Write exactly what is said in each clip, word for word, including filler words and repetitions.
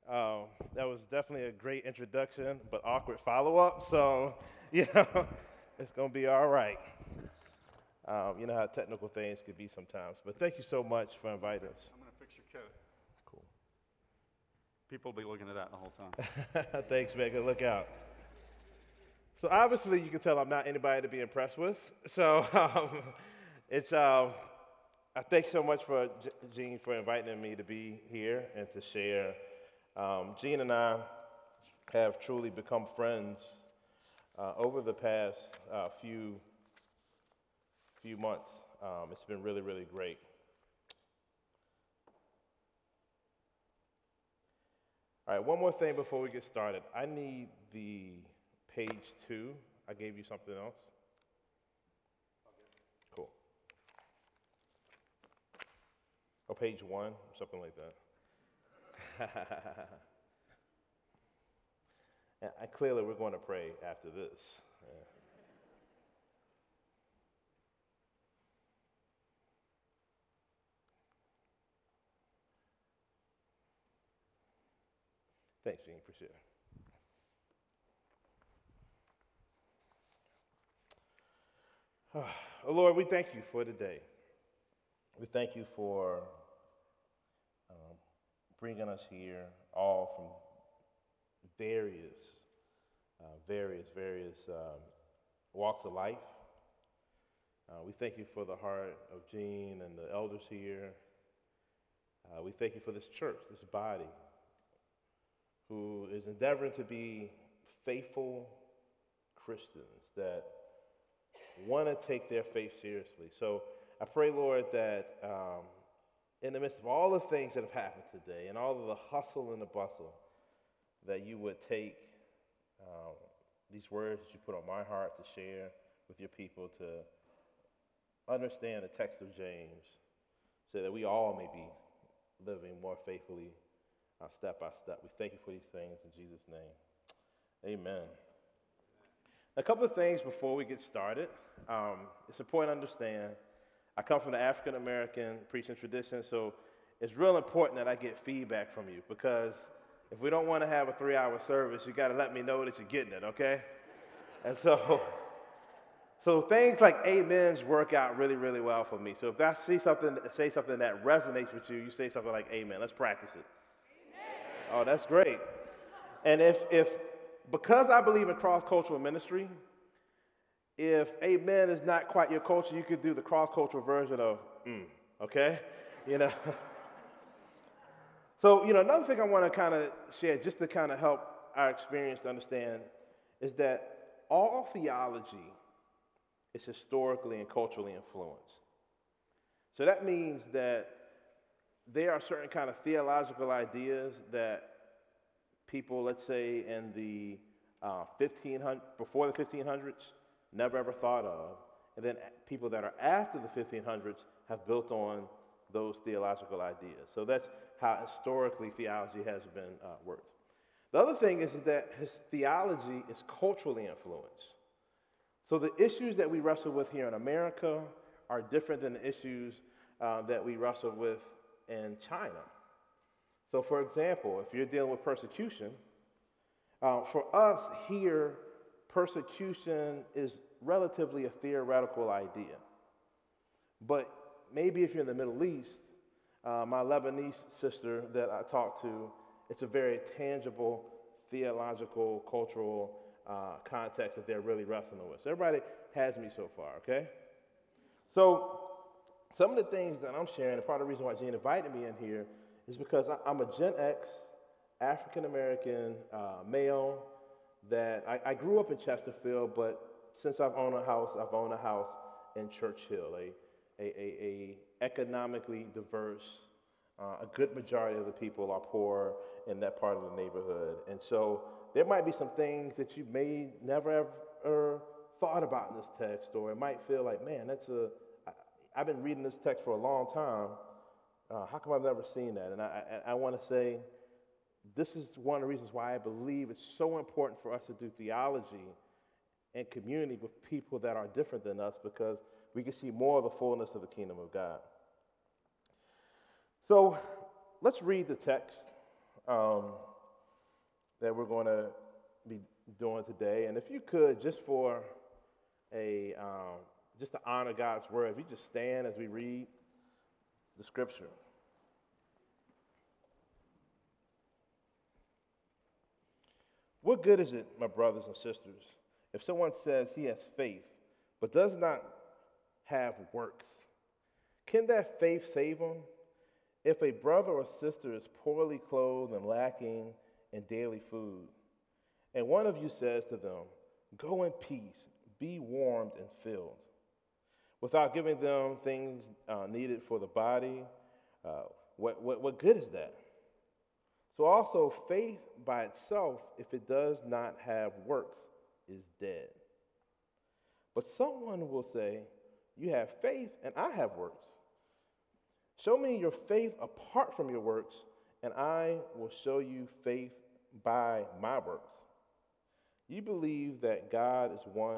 Um, that was definitely a great introduction, but awkward follow-up. So, you know, it's gonna be all right. Um, you know how technical things could be sometimes. But thank you so much for inviting us. I'm going to fix your coat. Cool. People will be looking at that the whole time. Thanks, Megan. Look out. So obviously, you can tell I'm not anybody to be impressed with. So um, it's um, I thank so much for J- Gene for inviting me to be here and to share. Um, Gene and I have truly become friends uh, over the past uh, few few months. Um, it's been really, really great. All right, one more thing before we get started. I need the page two. I gave you something else. Cool. Or page one, something like that. And I, clearly, we're going to pray after this. Yeah. Thanks, Gene. Appreciate it. Oh, Lord, we thank you for today. We thank you for um, bringing us here, all from various, uh, various, various um, walks of life. Uh, we thank you for the heart of Gene and the elders here. Uh, we thank you for this church, this body, who is endeavoring to be faithful Christians that want to take their faith seriously. So I pray, Lord, that um, in the midst of all the things that have happened today and all of the hustle and the bustle, that you would take um, these words that you put on my heart to share with your people to understand the text of James so that we all may be living more faithfully uh, step by step. We thank you for these things in Jesus' name. Amen. A couple of things before we get started. Um, it's important to understand I come from the African American preaching tradition, so it's real important that I get feedback from you because if we don't want to have a three hour service, you got to let me know that you're getting it, okay? And so, so things like amens work out really, really well for me. So if I see something, say something that resonates with you, you say something like amen. Let's practice it. Oh, that's great. And if, if because I believe in cross-cultural ministry, if amen is not quite your culture, you could do the cross-cultural version of mm, okay? You know? So, you know, another thing I want to kind of share just to kind of help our experience to understand is that all theology is historically and culturally influenced. So that means that there are certain kind of theological ideas that people, let's say in the uh, fifteen hundred, before the fifteen hundreds, never ever thought of, and then people that are after the fifteen hundreds have built on those theological ideas. So that's how historically theology has been uh, worked. The other thing is that his theology is culturally influenced. So the issues that we wrestle with here in America are different than the issues uh, that we wrestle with in China. So, for example, if you're dealing with persecution, uh, for us here, persecution is relatively a theoretical idea. But maybe if you're in the Middle East, uh, my Lebanese sister that I talked to, it's a very tangible theological, cultural uh, context that they're really wrestling with. So everybody has me so far, okay? So some of the things that I'm sharing, and part of the reason why Gene invited me in here is because I, I'm a Gen X, African American uh, male that I, I grew up in Chesterfield, but since I've owned a house, I've owned a house in Churchill, a, a, a, a economically diverse, uh, a good majority of the people are poor in that part of the neighborhood. And so there might be some things that you may never ever thought about in this text, or it might feel like, man, that's a, I, I've been reading this text for a long time. Uh, how come I've never seen that? And I, I, I want to say this is one of the reasons why I believe it's so important for us to do theology and community with people that are different than us because we can see more of the fullness of the kingdom of God. So let's read the text. Um, that we're going to be doing today. And if you could, just for a um, just to honor God's word, if you just stand as we read the scripture. What good is it, my brothers and sisters, if someone says he has faith but does not have works? Can that faith save him? If a brother or sister is poorly clothed and lacking in daily food, and one of you says to them, "Go in peace, be warmed and filled," without giving them things uh, needed for the body, uh, what, what, what good is that? So also, faith by itself, if it does not have works, is dead. But someone will say, "You have faith and I have works. Show me your faith apart from your works, and I will show you faith by my works. You believe that God is one.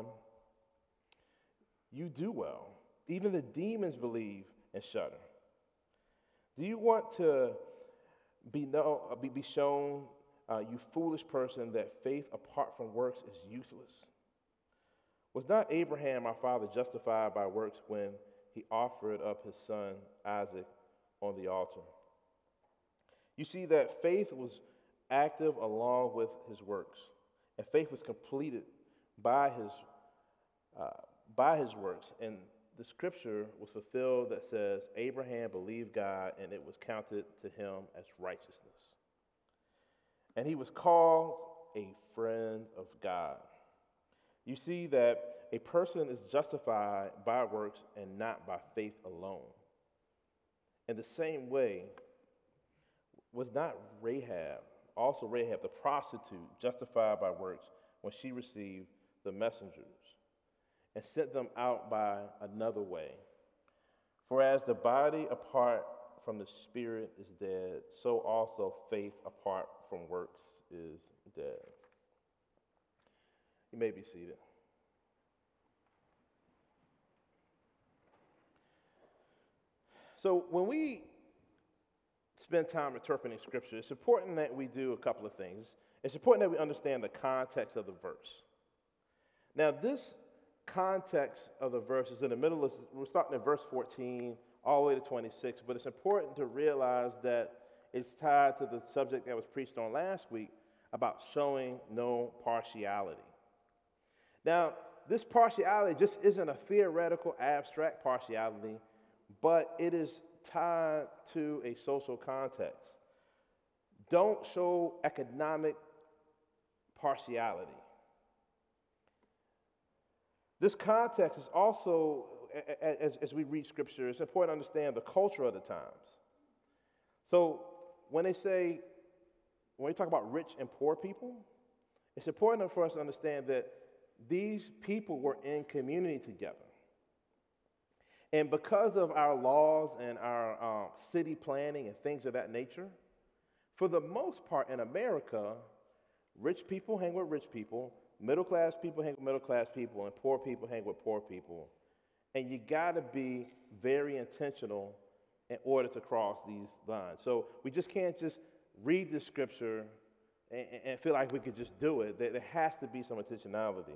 You do well. Even the demons believe and shudder. Do you want to be, know, be, be shown, uh, you foolish person, that faith apart from works is useless? Was not Abraham, our father, justified by works when he offered up his son Isaac on the altar? You see that faith was active along with his works, and faith was completed by his uh, by his works. And the scripture was fulfilled that says, Abraham believed God, and it was counted to him as righteousness. And he was called a friend of God. You see that a person is justified by works and not by faith alone. In the same way, was not Rahab, also Rahab the prostitute, justified by works when she received the messengers and sent them out by another way? For as the body apart from the spirit is dead, so also faith apart from works is dead. You may be seated. So when we spend time interpreting Scripture, it's important that we do a couple of things. It's important that we understand the context of the verse. Now, this context of the verse is in the middle of, we're starting at verse fourteen all the way to twenty-six, but it's important to realize that it's tied to the subject that was preached on last week about showing no partiality. Now, this partiality just isn't a theoretical, abstract partiality, but it is tied to a social context. Don't show economic partiality. This context is also, as, as we read Scripture, it's important to understand the culture of the times. So when they say, when we talk about rich and poor people, it's important for us to understand that these people were in community together. And because of our laws and our uh, city planning and things of that nature, for the most part in America, rich people hang with rich people, middle-class people hang with middle-class people, and poor people hang with poor people. And you got to be very intentional in order to cross these lines. So we just can't just read the Scripture and, and feel like we could just do it. There, there has to be some intentionality.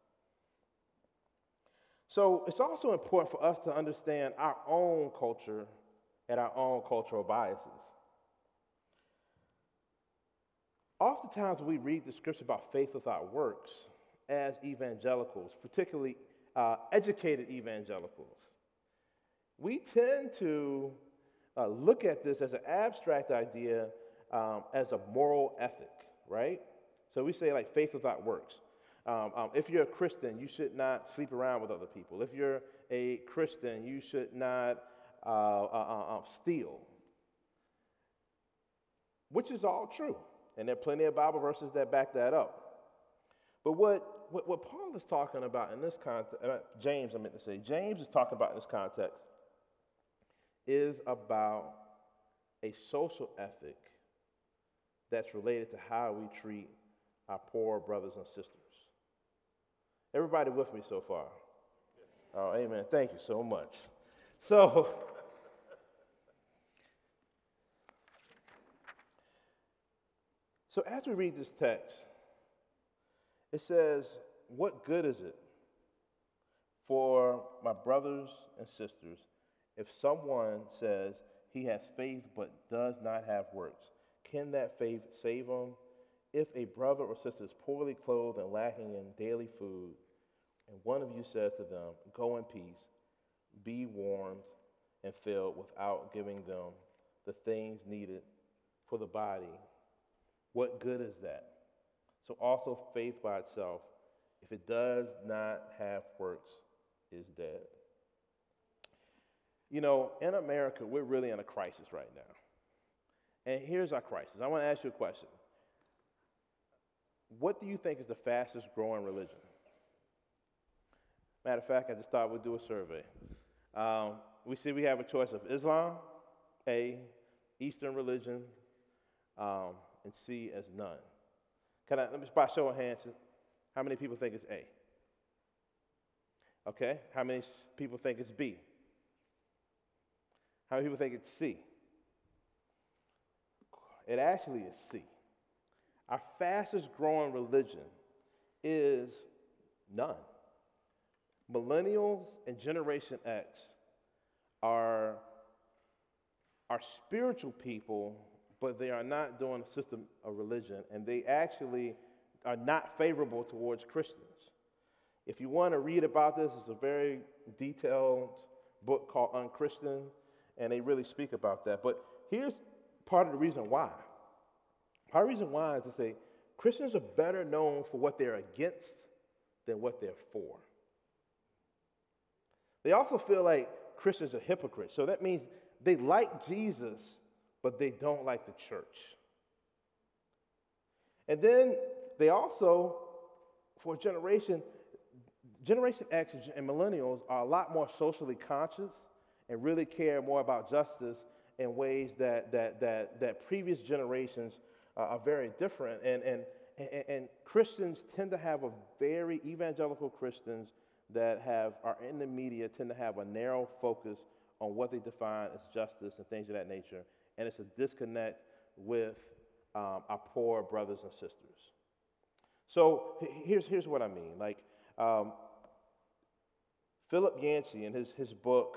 So it's also important for us to understand our own culture and our own cultural biases. Oftentimes we read the Scripture about faith without works as evangelicals, particularly uh, educated evangelicals. We tend to uh, look at this as an abstract idea, um, as a moral ethic, right? So we say like faith without works. Um, um, if you're a Christian, you should not sleep around with other people. If you're a Christian, you should not uh, uh, uh, steal, which is all true. And there are plenty of Bible verses that back that up. But what, what, what Paul is talking about in this context, uh, James, I meant to say, James is talking about in this context is about a social ethic that's related to how we treat our poor brothers and sisters. Everybody with me so far? Oh, amen. Thank you so much. So, So as we read this text, it says, what good is it for my brothers and sisters if someone says he has faith but does not have works? Can that faith save him? If a brother or sister is poorly clothed and lacking in daily food, and one of you says to them, go in peace, be warmed and filled without giving them the things needed for the body, what good is that? So also faith by itself, if it does not have works, is dead. You know, in America, we're really in a crisis right now. And here's our crisis. I want to ask you a question. What do you think is the fastest growing religion? Matter of fact, I just thought we'd do a survey. Um, we see we have a choice of Islam, A, Eastern religion, um, and C as none. Can I, let me, by show of hands, how many people think it's A? Okay, how many people think it's B? How many people think it's C? It actually is C. Our fastest growing religion is none. Millennials and Generation X are, are spiritual people, but they are not doing a system of religion, and they actually are not favorable towards Christians. If you want to read about this, it's a very detailed book called Unchristian, and they really speak about that. But here's part of the reason why. Part of the reason why is to say Christians are better known for what they're against than what they're for. They also feel like Christians are hypocrites. So that means they like Jesus, but they don't like the church. And then they also, for a generation, Generation X and millennials are a lot more socially conscious and really care more about justice in ways that that that, that previous generations uh, are very different. And, and, and, and Christians tend to have a very, evangelical Christians that have are in the media tend to have a narrow focus on what they define as justice and things of that nature. And it's a disconnect with um, our poor brothers and sisters. So here's, here's what I mean. Like um, Philip Yancey in his, his book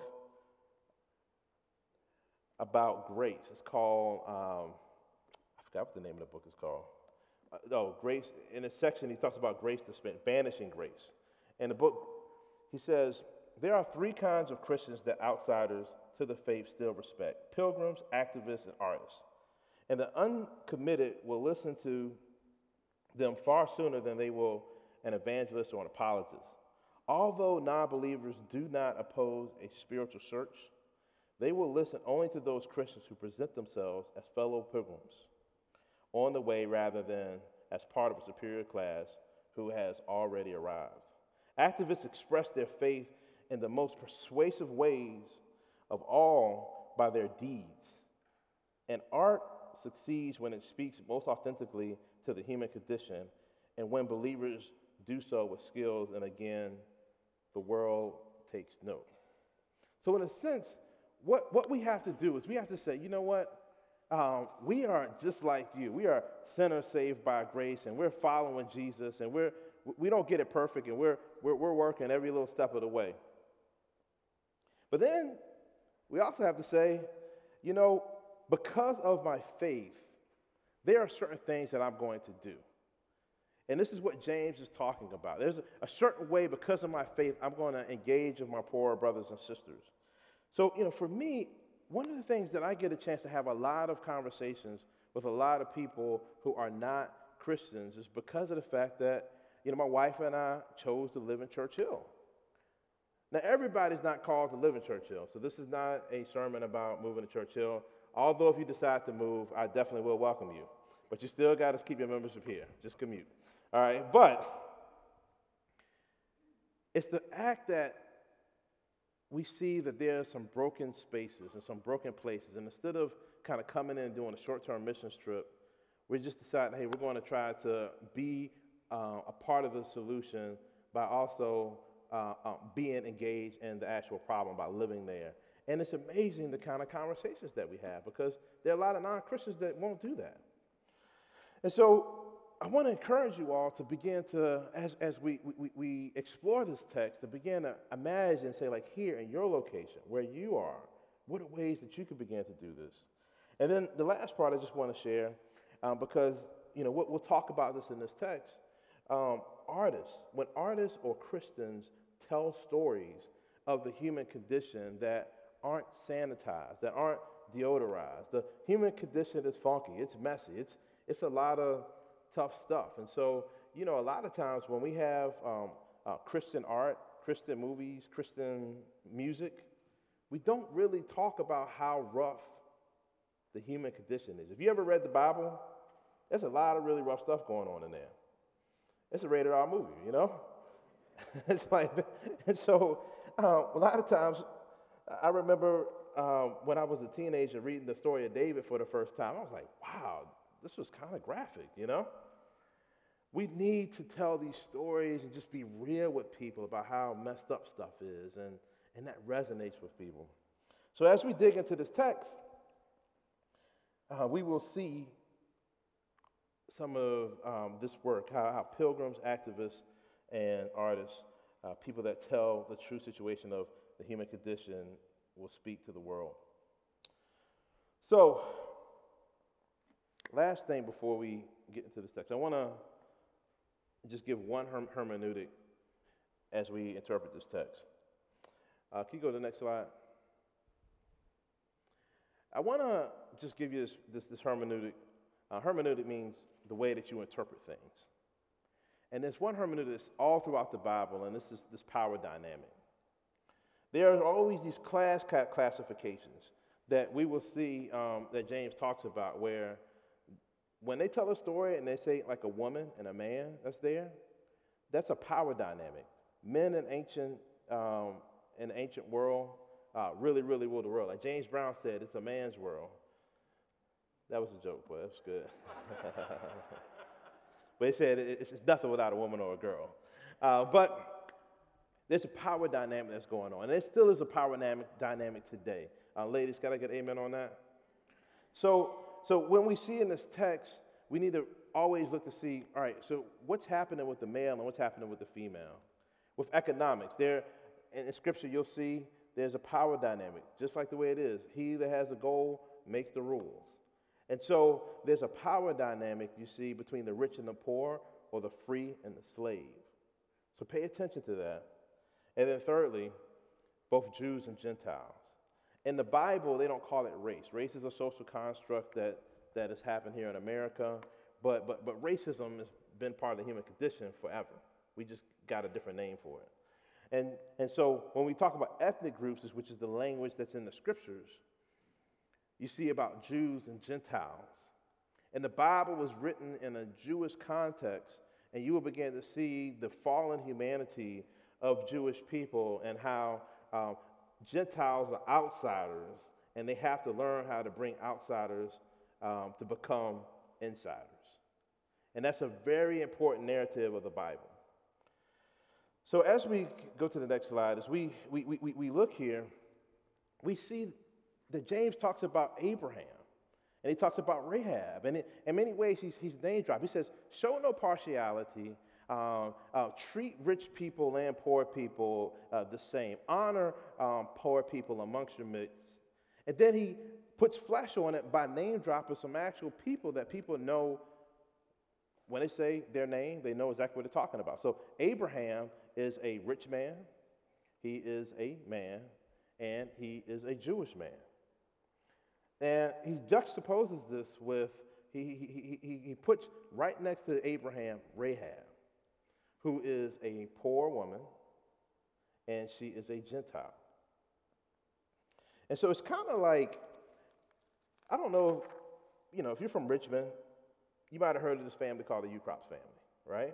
about grace, it's called, um, I forgot what the name of the book is called. Uh, no, Grace, in a section he talks about grace dispense, banishing grace. In the book, he says, there are three kinds of Christians that outsiders to the faith still respect: pilgrims, activists, and artists. And the uncommitted will listen to them far sooner than they will an evangelist or an apologist. Although non-believers do not oppose a spiritual search, they will listen only to those Christians who present themselves as fellow pilgrims on the way rather than as part of a superior class who has already arrived. Activists express their faith in the most persuasive ways of all by their deeds. And art succeeds when it speaks most authentically to the human condition and when believers do so with skills, and again, the world takes note. So in a sense, what, what we have to do is we have to say, you know what? Um, we are just like you. We are sinners saved by grace, and we're following Jesus, and we're, we don't get it perfect, and we're, we're, we're working every little step of the way. But then we also have to say, you know, because of my faith, there are certain things that I'm going to do. And this is what James is talking about. There's a, a certain way, because of my faith, I'm going to engage with my poorer brothers and sisters. So, you know, for me, one of the things that I get a chance to have a lot of conversations with a lot of people who are not Christians is because of the fact that, you know, my wife and I chose to live in Churchill. Now, everybody's not called to live in Churchill, so this is not a sermon about moving to Churchill. Although if you decide to move, I definitely will welcome you. But you still got to keep your membership here. Just commute. All right? But it's the act that we see that there's some broken spaces and some broken places. And instead of kind of coming in and doing a short-term missions trip, we just decided, hey, we're going to try to be uh, a part of the solution by also uh, uh, being engaged in the actual problem by living there. And it's amazing the kind of conversations that we have, because there are a lot of non-Christians that won't do that. And so I want to encourage you all to begin to, as, as we, we, we explore this text, to begin to imagine, say, like here in your location, where you are, what are ways that you can begin to do this? And then the last part I just want to share, um, because, you know, we'll, we'll talk about this in this text. Um, artists, when artists or Christians tell stories of the human condition that aren't sanitized, that aren't deodorized, the human condition is funky, it's messy, it's, it's a lot of tough stuff. And so, you know, a lot of times when we have um, uh, Christian art, Christian movies, Christian music, we don't really talk about how rough the human condition is. If you ever read the Bible, there's a lot of really rough stuff going on in there. It's a rated R movie, you know? It's like, and so um, a lot of times, I remember um, when I was a teenager reading the story of David for the first time, I was like, wow, this was kind of graphic, you know? We need to tell these stories and just be real with people about how messed up stuff is, and, and that resonates with people. So as we dig into this text, uh, we will see some of um, this work, how, how pilgrims, activists, and artists, uh, people that tell the true situation of the human condition, will speak to the world. So, last thing before we get into this text, I want to just give one herm- hermeneutic as we interpret this text. Uh, can you go to the next slide? I want to just give you this, this, this hermeneutic. Uh, hermeneutic means the way that you interpret things. And there's one hermeneutic that's all throughout the Bible, and this is this power dynamic. There are always these class ca- classifications that we will see um, that James talks about, where when they tell a story and they say like a woman and a man that's there, that's a power dynamic. Men in ancient um, in the ancient world uh, really, really rule the world. Like James Brown said, it's a man's world. That was a joke, but it was good. But he said it's, it's nothing without a woman or a girl. Uh, but there's a power dynamic that's going on, and there still is a power dynamic, dynamic today. Uh, ladies, can I get amen on that? So, so when we see in this text, we need to always look to see, all right, so what's happening with the male and what's happening with the female? With economics, there, in, in Scripture, you'll see there's a power dynamic, just like the way it is. He that has a goal makes the rules. And so there's a power dynamic you see between the rich and the poor, or the free and the slave. So pay attention to that. And then thirdly, both Jews and Gentiles. In the Bible, they don't call it race. Race is a social construct that, that has happened here in America, but, but, but racism has been part of the human condition forever. We just got a different name for it. And, and so when we talk about ethnic groups, which is the language that's in the Scriptures, you see about Jews and Gentiles. And the Bible was written in a Jewish context, and you will begin to see the fallen humanity of Jewish people and how um, Gentiles are outsiders, and they have to learn how to bring outsiders um, to become insiders. And that's a very important narrative of the Bible. So as we go to the next slide, as we, we, we, we look here, we see that James talks about Abraham, and he talks about Rahab, and it, in many ways he's, he's name dropped. He says, show no partiality, uh, uh, treat rich people and poor people uh, the same, honor um, poor people amongst your midst. And then he puts flesh on it by name dropping some actual people that people know. When they say their name, they know exactly what they're talking about. So Abraham is a rich man, he is a man, and he is a Jewish man. And he juxtaposes this with, he, he, he, he puts right next to Abraham, Rahab, who is a poor woman, and she is a Gentile. And so it's kind of like, I don't know, you know, if you're from Richmond, you might have heard of this family called the Ukrops family, right?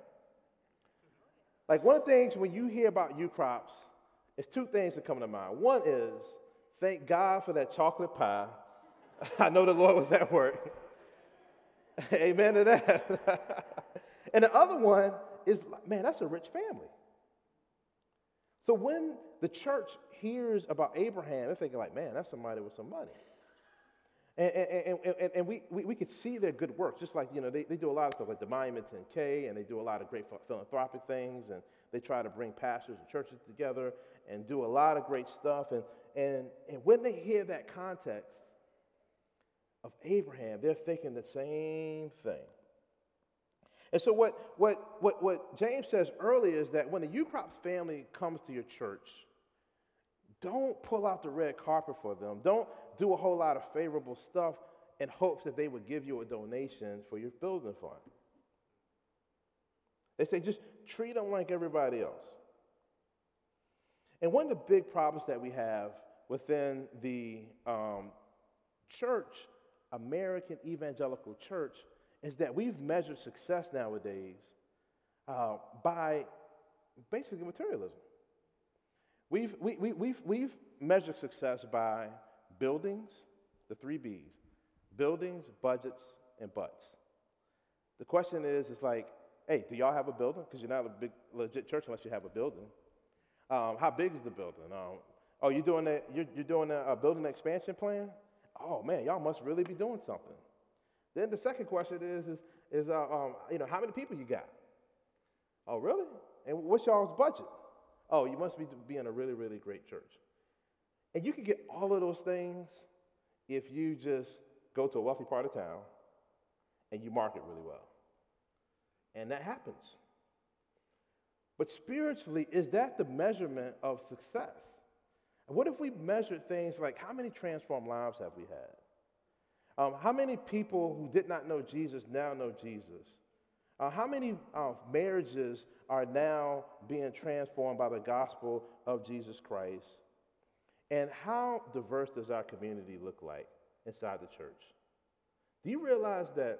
Like one of the things when you hear about Ukrops, it's two things that come to mind. One is, thank God for that chocolate pie. I know the Lord was at work. Amen to that. And the other one is, man, that's a rich family. So when the church hears about Abraham, they're thinking like, man, that's somebody with some money. And, and, and, and, and we, we, we could see their good works, just like, you know, they, they do a lot of stuff like the Monument ten K, and they do a lot of great ph- philanthropic things, and they try to bring pastors and churches together and do a lot of great stuff. And, and, and when they hear that context of Abraham, they're thinking the same thing. And so what, what, what, what James says earlier is that when the Ukrops family comes to your church, don't pull out the red carpet for them. Don't do a whole lot of favorable stuff in hopes that they would give you a donation for your building fund. They say just treat them like everybody else. And one of the big problems that we have within the um, church, American evangelical church, is that we've measured success nowadays uh, by basically materialism. We've, we, we, we've, we've measured success by buildings, the three B's, buildings, budgets, and butts. The question is, it's like, hey, do y'all have a building? Because you're not a big, legit church unless you have a building. Um, how big is the building? Um, oh, you're doing a, you're, you're doing a, a building expansion plan? Oh, man, y'all must really be doing something. Then the second question is, is, is uh, um, you know, how many people you got? Oh, really? And what's y'all's budget? Oh, you must be being a really, really great church. And you can get all of those things if you just go to a wealthy part of town and you market really well. And that happens. But spiritually, is that the measurement of success? And what if we measured things like how many transformed lives have we had? Um, how many people who did not know Jesus now know Jesus? Uh, how many uh, marriages are now being transformed by the gospel of Jesus Christ? And how diverse does our community look like inside the church? Do you realize that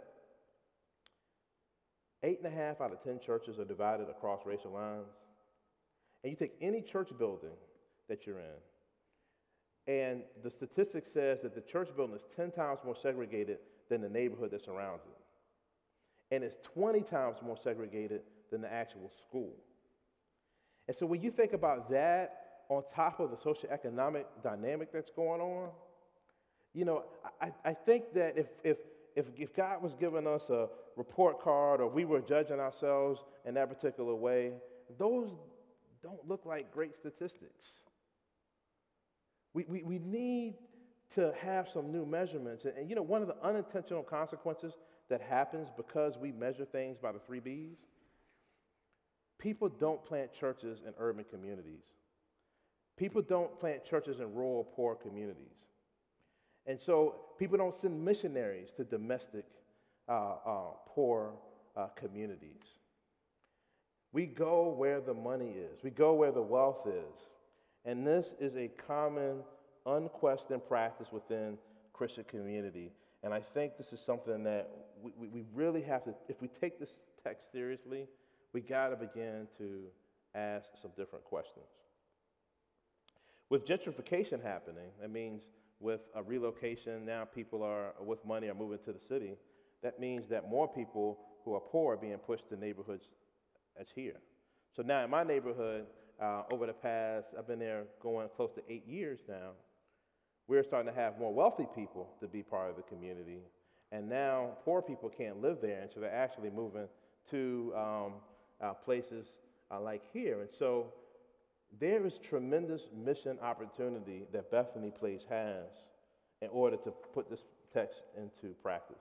eight and a half out of ten churches are divided across racial lines? And you take any church building that you're in, and the statistic says that the church building is ten times more segregated than the neighborhood that surrounds it. And it's twenty times more segregated than the actual school. And so when you think about that on top of the socioeconomic dynamic that's going on, you know, I, I think that if, if, if, if God was giving us a report card or we were judging ourselves in that particular way, those don't look like great statistics. We, we, we need to have some new measurements. And, and, you know, one of the unintentional consequences that happens because we measure things by the three B's, people don't plant churches in urban communities. People don't plant churches in rural, poor communities. And so people don't send missionaries to domestic, uh, uh, poor uh, communities. We go where the money is. We go where the wealth is. And this is a common, unquestioned practice within Christian community. And I think this is something that we, we, we really have to, if we take this text seriously, we got to begin to ask some different questions. With gentrification happening, that means with a relocation, now people are with money are moving to the city. That means that more people who are poor are being pushed to neighborhoods as here. So now in my neighborhood, uh, over the past, I've been there going close to eight years now, we're starting to have more wealthy people to be part of the community. And now poor people can't live there, and so they're actually moving to um, uh, places uh, like here. And so there is tremendous mission opportunity that Bethany Place has in order to put this text into practice.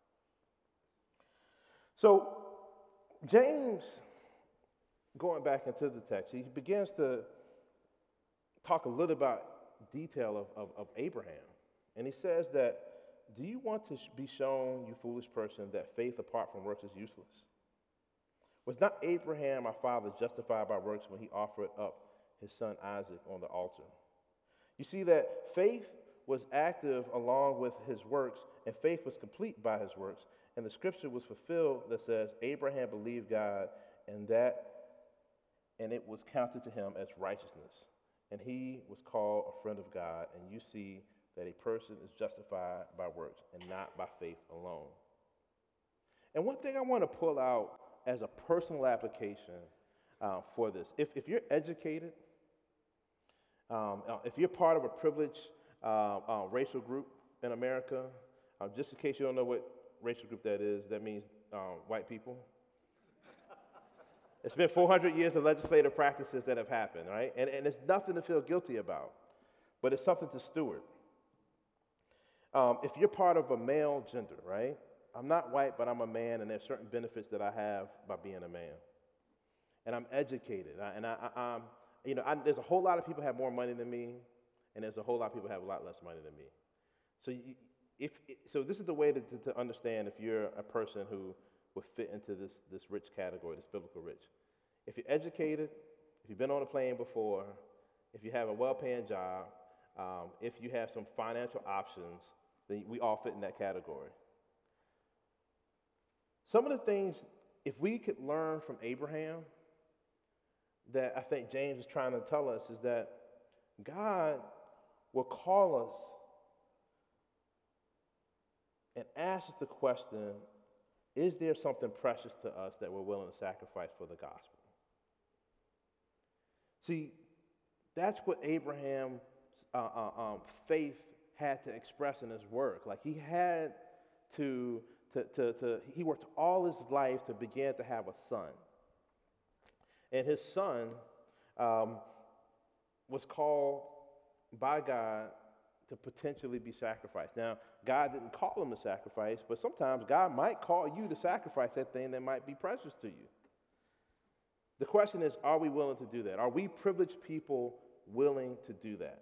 So James, going back into the text, he begins to talk a little about detail of, of, of Abraham. And he says that, do you want to be shown, you foolish person, that faith apart from works is useless? Was not Abraham, our father, justified by works when he offered up his son Isaac on the altar? You see that faith was active along with his works, and faith was complete by his works. And the scripture was fulfilled that says, Abraham believed God, and that, and it was counted to him as righteousness. And he was called a friend of God. And you see that a person is justified by works and not by faith alone. And one thing I want to pull out as a personal application uh, for this, if, if you're educated, um, uh, if you're part of a privileged uh, uh, racial group in America, Um, just in case you don't know what racial group that is, that means um, white people. It's been four hundred years of legislative practices that have happened, right? And, and it's nothing to feel guilty about, but it's something to steward. Um, if you're part of a male gender, right? I'm not white, but I'm a man, and there's certain benefits that I have by being a man. And I'm educated, I, and I, I, I'm, you know, I, there's a whole lot of people have more money than me, and there's a whole lot of people have a lot less money than me. So, you, if so, this is the way to, to, to understand if you're a person who would fit into this this rich category, this biblical rich. If you're educated, if you've been on a plane before, if you have a well-paying job, um, if you have some financial options, then we all fit in that category. Some of the things, if we could learn from Abraham, that I think James is trying to tell us is that God will call us and ask us the question, is there something precious to us that we're willing to sacrifice for the gospel? See, that's what Abraham's uh, uh, um, faith had to express in his work. Like he had to, to, to, to, he worked all his life to begin to have a son. And his son um, was called by God to potentially be sacrificed. Now, God didn't call him to sacrifice, but sometimes God might call you to sacrifice that thing that might be precious to you. The question is, are we willing to do that? Are we privileged people willing to do that?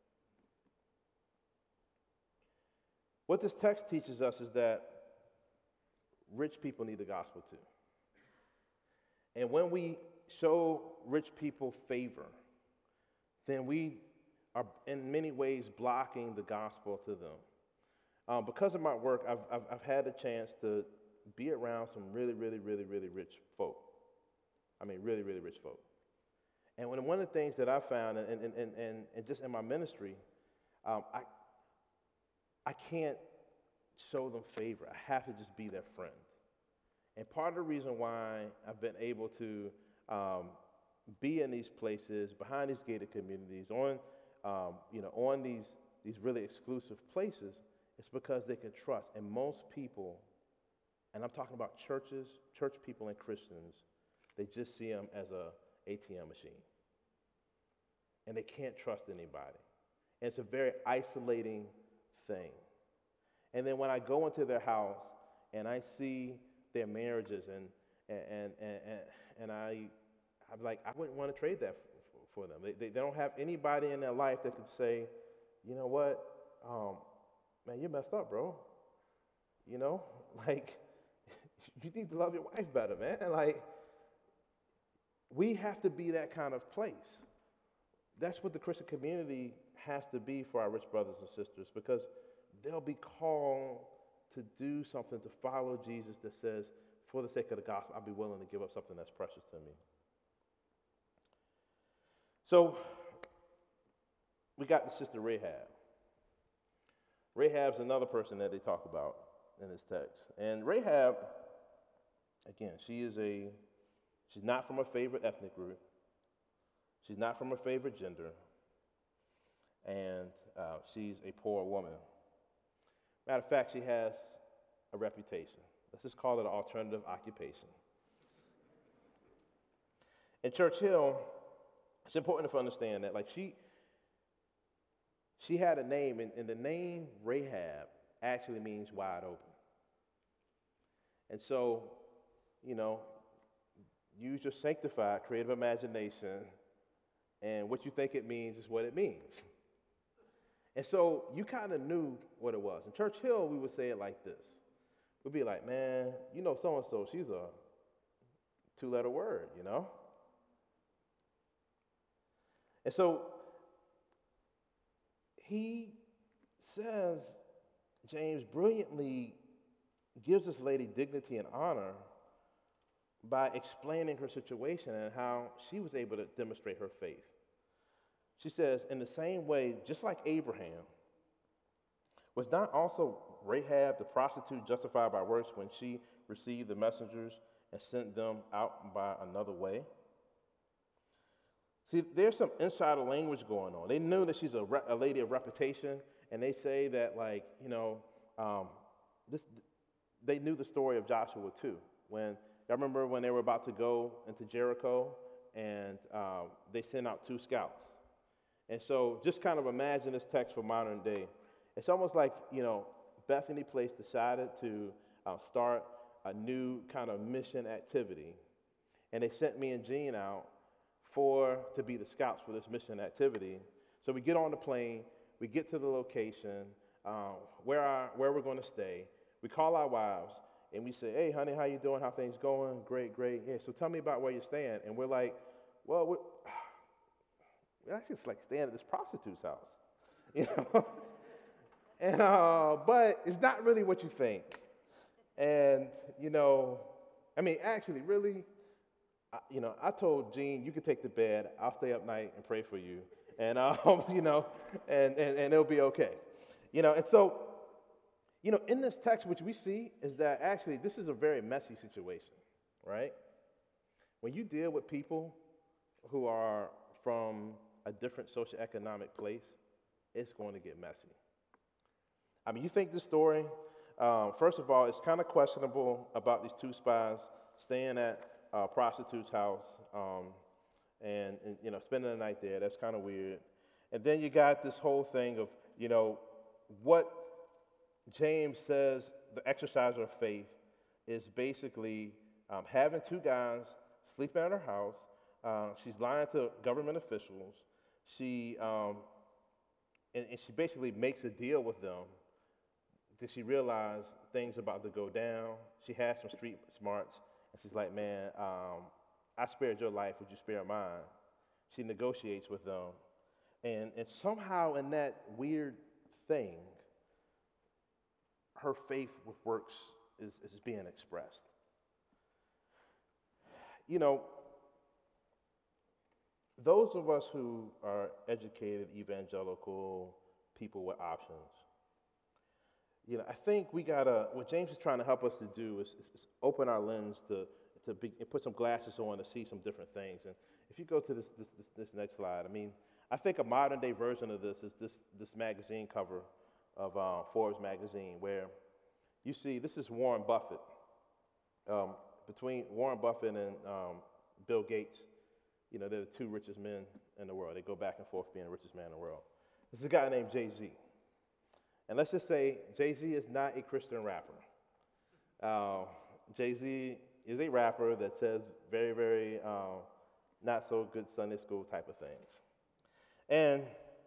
What this text teaches us is that rich people need the gospel too. And when we show rich people favor, then we are in many ways blocking the gospel to them. Um, because of my work, I've, I've, I've had a chance to be around some really, really, really, really rich folk. I mean, really, really rich folk. And when, one of the things that I found, and, and, and, and, and just in my ministry, um, I, I can't show them favor. I have to just be their friend. And part of the reason why I've been able to um, be in these places, behind these gated communities, on um, you know, on these these really exclusive places, is because they can trust. And most people, and I'm talking about churches, church people, and Christians, they just see them as a A T M machine, and they can't trust anybody. And it's a very isolating thing. And then when I go into their house and I see their marriages, and and and and, and I, I'm like, I wouldn't want to trade that for, for them. They, they they don't have anybody in their life that could say, you know what, um, man, you messed up, bro. You know, like you need to love your wife better, man. Like we have to be that kind of place. That's what the Christian community has to be for our rich brothers and sisters, because they'll be called to do something, to follow Jesus, that says, for the sake of the gospel, I'll be willing to give up something that's precious to me. So, we got the sister Rahab. Rahab's another person that they talk about in this text. And Rahab, again, she is a, she's not from a favorite ethnic group. She's not from a favorite gender. And uh, she's a poor woman. Matter of fact, she has a reputation. Let's just call it an alternative occupation. In Church Hill, it's important to understand that, like, she she had a name, and, and the name Rahab actually means wide open. And so, you know, use your sanctified creative imagination, and what you think it means is what it means. And so you kind of knew what it was. In Church Hill, we would say it like this. We'd be like, man, you know so-and-so, she's a two-letter word, you know? And so he says, James brilliantly gives this lady dignity and honor by explaining her situation and how she was able to demonstrate her faith. She says, in the same way, just like Abraham, was not also Rahab the prostitute justified by works when she received the messengers and sent them out by another way? See, there's some insider language going on. They knew that she's a, re- a lady of reputation, and they say that, like, you know, um, this, they knew the story of Joshua too. When I remember when they were about to go into Jericho, and um, they sent out two scouts. And so, just kind of imagine this text for modern day. It's almost like, you know, Bethany Place decided to uh, start a new kind of mission activity, and they sent me and Gene out for to be the scouts for this mission activity. So we get on the plane, we get to the location, um, where our, where we're going to stay. We call our wives and we say, "Hey, honey, how you doing? How things going?" "Great, great." "Yeah, so tell me about where you're staying." And we're like, "Well, we're, we're actually it's like staying at this prostitute's house, you know." and uh, but it's not really what you think. And you know, I mean, actually, really, I, you know, I told Gene, "You can take the bed. I'll stay up night and pray for you, and um, you know, and, and and it'll be okay." You know, and so. You know, in this text, which we see is that actually this is a very messy situation, right? When you deal with people who are from a different socioeconomic place, it's going to get messy. I mean, you think this story, um, first of all, it's kind of questionable about these two spies staying at a prostitute's house um, and, and, you know, spending the night there. That's kind of weird. And then you got this whole thing of, you know, what James says the exercise of faith is basically um, having two guys sleeping at her house. Uh, she's lying to government officials. She um, and, and she basically makes a deal with them. Did she realize things about to go down? She has some street smarts, and she's like, "Man, um, I spared your life. Would you spare mine?" She negotiates with them, and and somehow in that weird thing, her faith with works is, is being expressed. You know, those of us who are educated, evangelical people with options, you know, I think we gotta, what James is trying to help us to do is, is, is open our lens to, to be, put some glasses on to see some different things. And if you go to this, this, this, this next slide, I mean, I think a modern day version of this is this, this magazine cover of uh, Forbes magazine, where you see this is Warren Buffett. Um, between Warren Buffett and um, Bill Gates, you know, they're the two richest men in the world. They go back and forth being the richest man in the world. This is a guy named Jay-Z. And let's just say Jay-Z is not a Christian rapper. Uh, Jay-Z is a rapper that says very, very um, not so good Sunday school type of things. And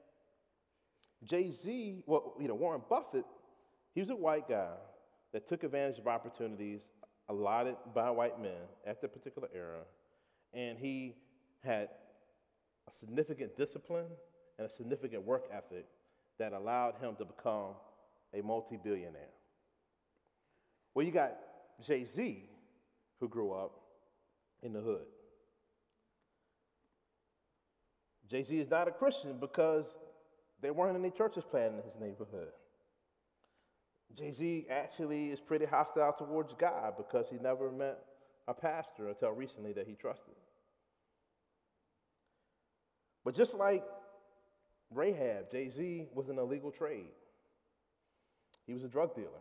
Jay-Z, well, you know, Warren Buffett, he was a white guy that took advantage of opportunities allotted by white men at that particular era, and he had a significant discipline and a significant work ethic that allowed him to become a multi-billionaire. Well, you got Jay-Z, who grew up in the hood. Jay-Z is not a Christian because there weren't any churches planted in his neighborhood. Jay-Z actually is pretty hostile towards God because he never met a pastor until recently that he trusted. But just like Rahab, Jay-Z was an illegal trade. He was a drug dealer.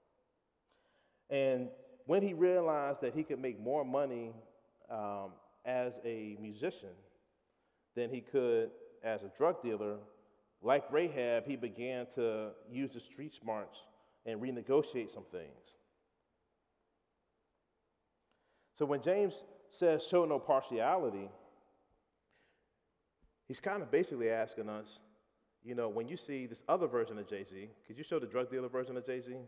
And when he realized that he could make more money um, as a musician than he could as a drug dealer, like Rahab, he began to use the street smarts and renegotiate some things. So when James says show no partiality, he's kind of basically asking us, you know, when you see this other version of Jay-Z, could you show the drug dealer version of Jay-Z?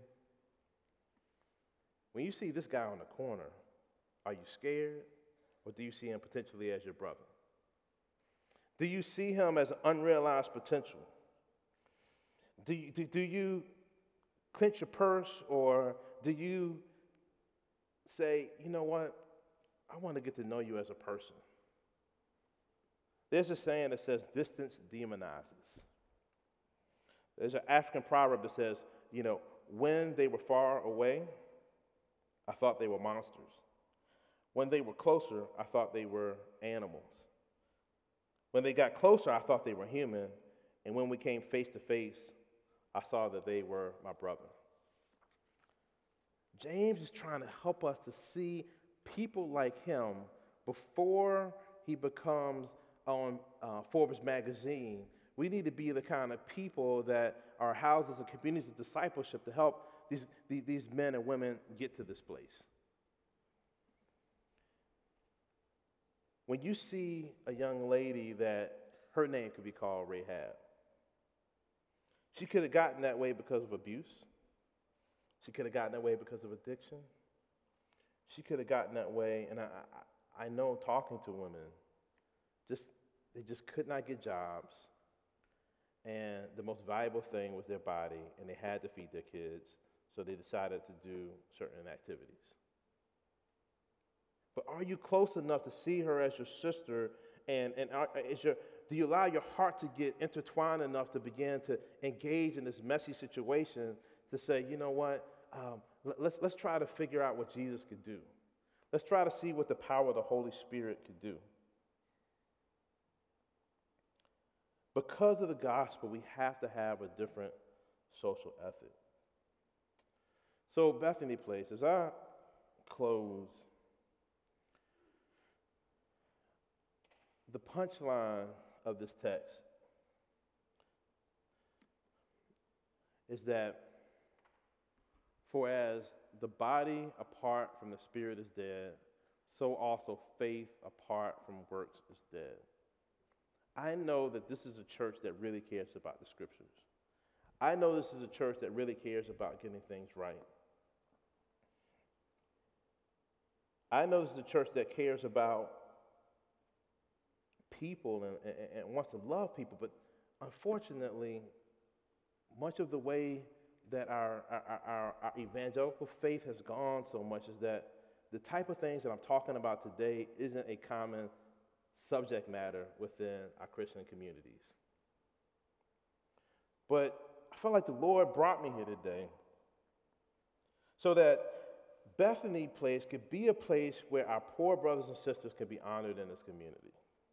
When you see this guy on the corner, are you scared, or do you see him potentially as your brother? Do you see him as an unrealized potential? Do you, do, do you clench your purse, or do you say, you know what, I want to get to know you as a person? There's a saying that says distance demonizes. There's an African proverb that says, you know, when they were far away, I thought they were monsters. When they were closer, I thought they were animals. When they got closer, I thought they were human. And when we came face to face, I saw that they were my brother. James is trying to help us to see people like him before he becomes on uh, Forbes magazine. We need to be the kind of people that are houses and communities of discipleship to help these, these, these men and women get to this place. When you see a young lady that her name could be called Rahab, she could have gotten that way because of abuse. She could have gotten that way because of addiction. She could have gotten that way, and I, I, I know talking to women, just they just could not get jobs, and the most valuable thing was their body, and they had to feed their kids, so they decided to do certain activities. But are you close enough to see her as your sister, and, and are, is your, do you allow your heart to get intertwined enough to begin to engage in this messy situation to say, you know what, um, let's, let's try to figure out what Jesus could do. Let's try to see what the power of the Holy Spirit could do. Because of the gospel, we have to have a different social ethic. So, Bethany Place, as I close, the punchline of this text is that for as the body apart from the spirit is dead, so also faith apart from works is dead. I know that this is a church that really cares about the scriptures. I know this is a church that really cares about getting things right. I know this is a church that cares about people and, and, and wants to love people, but unfortunately, much of the way that our, our, our, our evangelical faith has gone so much is that the type of things that I'm talking about today isn't a common subject matter within our Christian communities. But I felt like the Lord brought me here today so that Bethany Place could be a place where our poor brothers and sisters can be honored in this community.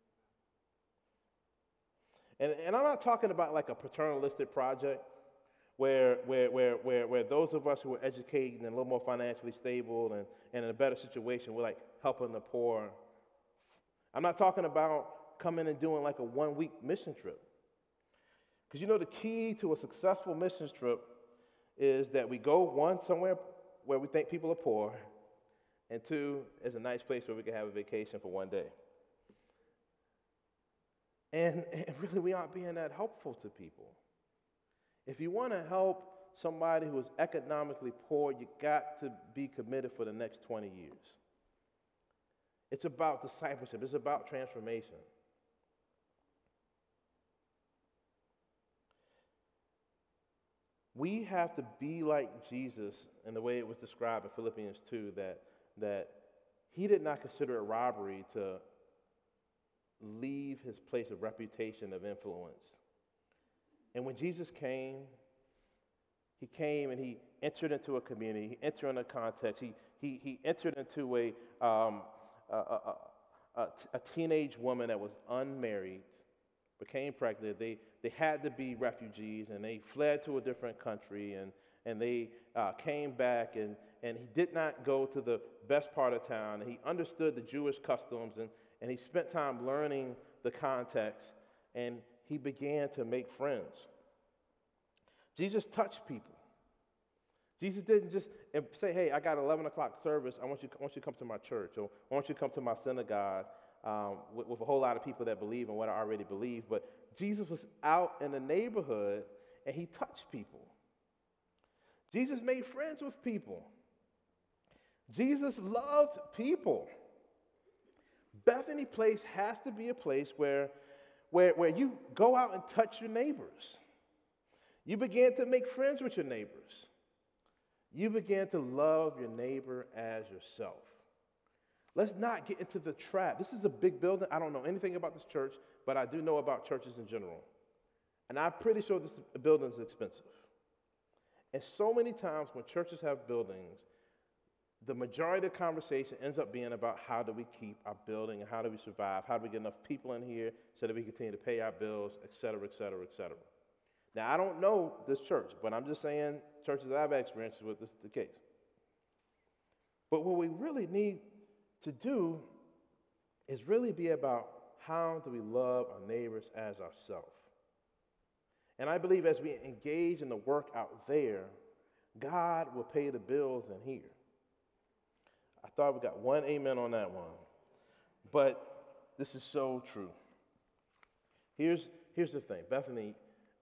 And, and I'm not talking about like a paternalistic project where, where, where, where, where those of us who are educated and a little more financially stable and, and in a better situation, we're like helping the poor. I'm not talking about coming and doing like a one-week mission trip. Because you know the key to a successful mission trip is that we go, one, somewhere where we think people are poor, and two, is a nice place where we can have a vacation for one day. And, and really, we aren't being that helpful to people. If you want to help somebody who is economically poor, you got to be committed for the next twenty years. It's about discipleship. It's about transformation. We have to be like Jesus in the way it was described in Philippians two, that, that he did not consider it robbery to leave his place of reputation, of influence. And when Jesus came, he came and he entered into a community, he entered in a context, he, he, he entered into a, um, a, a, a, a teenage woman that was unmarried, became pregnant. They, they had to be refugees, and they fled to a different country, and, and they uh, came back, and, and he did not go to the best part of town, and he understood the Jewish customs, and, and he spent time learning the context, and he began to make friends. Jesus touched people. Jesus didn't just say, hey, I got eleven o'clock service. I want you, I want you to come to my church, or I want you to come to my synagogue um, with, with a whole lot of people that believe in what I already believe. But Jesus was out in the neighborhood, and he touched people. Jesus made friends with people. Jesus loved people. Bethany Place has to be a place where Where, where you go out and touch your neighbors. You begin to make friends with your neighbors. You begin to love your neighbor as yourself. Let's not get into the trap. This is a big building. I don't know anything about this church, but I do know about churches in general. And I'm pretty sure this building is expensive. And so many times when churches have buildings, the majority of the conversation ends up being about how do we keep our building and how do we survive, how do we get enough people in here so that we continue to pay our bills, et cetera, et cetera, et cetera. Now, I don't know this church, but I'm just saying churches that I've experienced with, this is the case. But what we really need to do is really be about how do we love our neighbors as ourselves. And I believe as we engage in the work out there, God will pay the bills in here. I thought we got one amen on that one. But this is so true. Here's, here's the thing, Bethany,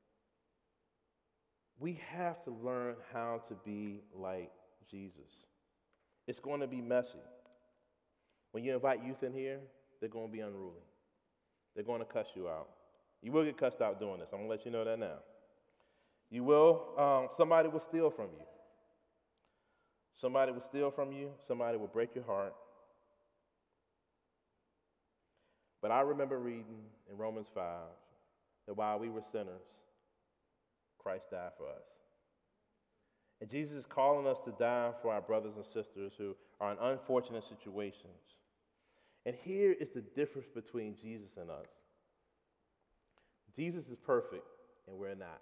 we have to learn how to be like Jesus. It's going to be messy. When you invite youth in here, they're going to be unruly. They're going to cuss you out. You will get cussed out doing this. I'm going to let you know that now. You will, um, somebody will steal from you. Somebody will steal from you. Somebody will break your heart. But I remember reading in Romans five that while we were sinners, Christ died for us. And Jesus is calling us to die for our brothers and sisters who are in unfortunate situations. And here is the difference between Jesus and us. Jesus is perfect, and we're not.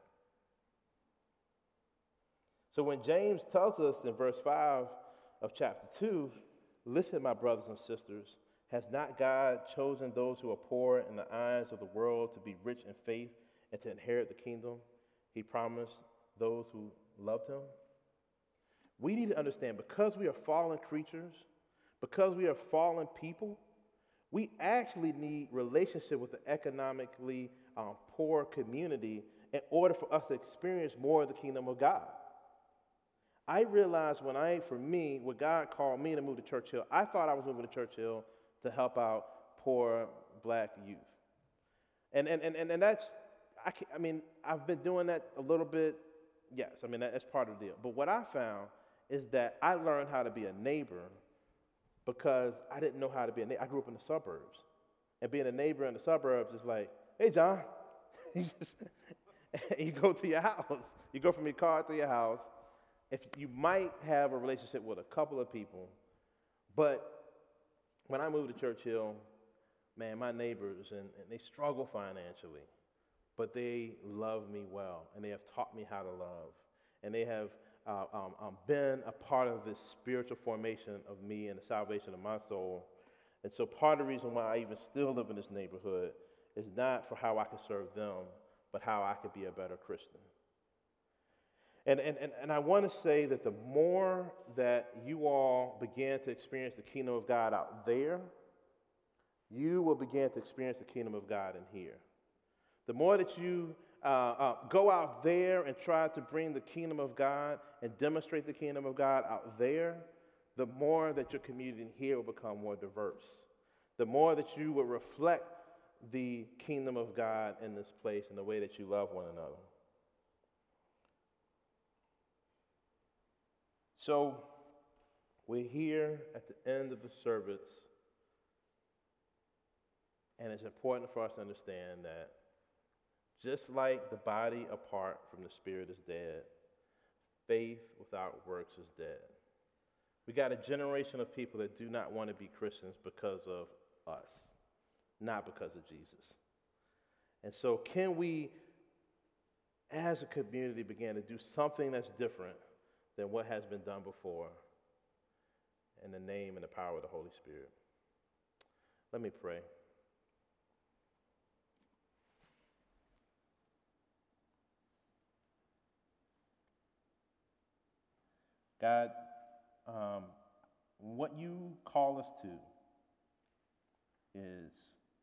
So when James tells us in verse five of chapter two, listen, my brothers and sisters, has not God chosen those who are poor in the eyes of the world to be rich in faith and to inherit the kingdom he promised those who loved him? We need to understand, because we are fallen creatures, because we are fallen people, we actually need relationship with the economically um, poor community in order for us to experience more of the kingdom of God. I realized when I, for me, when God called me to move to Churchill, I thought I was moving to Churchill to help out poor black youth. And and and, and that's, I, I mean, I've been doing that a little bit, yes, I mean, that, that's part of the deal. But what I found is that I learned how to be a neighbor because I didn't know how to be a neighbor. I grew up in the suburbs. And being a neighbor in the suburbs is like, hey, John, you, just, you go to your house. You go from your car to your house. If you might have a relationship with a couple of people, but when I moved to Churchill, man, my neighbors, and, and they struggle financially, but they love me well, and they have taught me how to love, and they have uh, um, um, been a part of this spiritual formation of me and the salvation of my soul. And so part of the reason why I even still live in this neighborhood is not for how I can serve them, but how I could be a better Christian. And, and, and, and I want to say that the more that you all begin to experience the kingdom of God out there, you will begin to experience the kingdom of God in here. The more that you uh, uh, go out there and try to bring the kingdom of God and demonstrate the kingdom of God out there, the more that your community in here will become more diverse. The more that you will reflect the kingdom of God in this place in the way that you love one another. So we're here at the end of the service, and it's important for us to understand that just like the body apart from the spirit is dead, faith without works is dead. We got a generation of people that do not want to be Christians because of us, not because of Jesus. And so can we, as a community, begin to do something that's different than what has been done before in the name and the power of the Holy Spirit? Let me pray. God, um, what you call us to is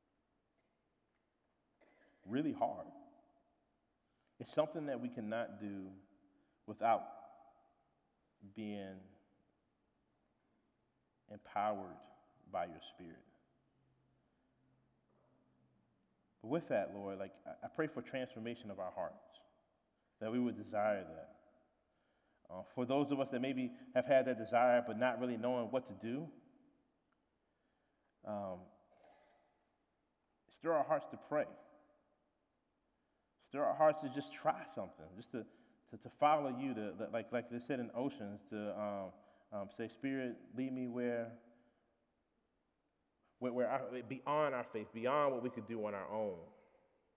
really hard. It's something that we cannot do without being empowered by your Spirit. But with that, Lord, like I pray for transformation of our hearts, that we would desire that. Uh, for those of us that maybe have had that desire but not really knowing what to do, um, stir our hearts to pray. Stir our hearts to just try something, just to, to, to follow you, to, to, like, like they said in Oceans, to um, um, say, Spirit, lead me where, where, where our, beyond our faith, beyond what we could do on our own.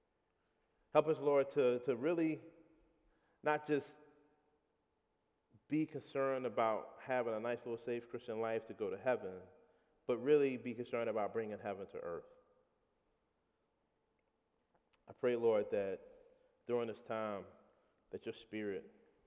Help us, Lord, to, to really not just be concerned about having a nice little safe Christian life to go to heaven, but really be concerned about bringing heaven to earth. I pray, Lord, that during this time, that your Spirit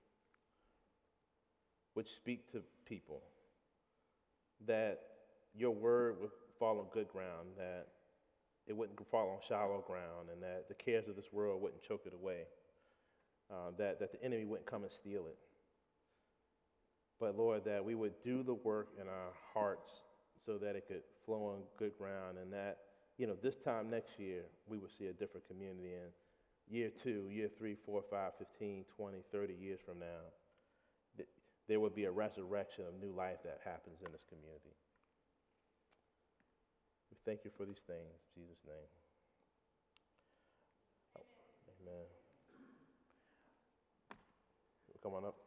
would speak to people, that your word would fall on good ground, that it wouldn't fall on shallow ground, and that the cares of this world wouldn't choke it away, uh, that, that the enemy wouldn't come and steal it. But, Lord, that we would do the work in our hearts so that it could flow on good ground, and that, you know, this time next year, we would see a different community. And year two, year three, four, five, fifteen, twenty, thirty years from now, th- there would be a resurrection of new life that happens in this community. We thank you for these things. In Jesus' name. Oh, amen. Come on up.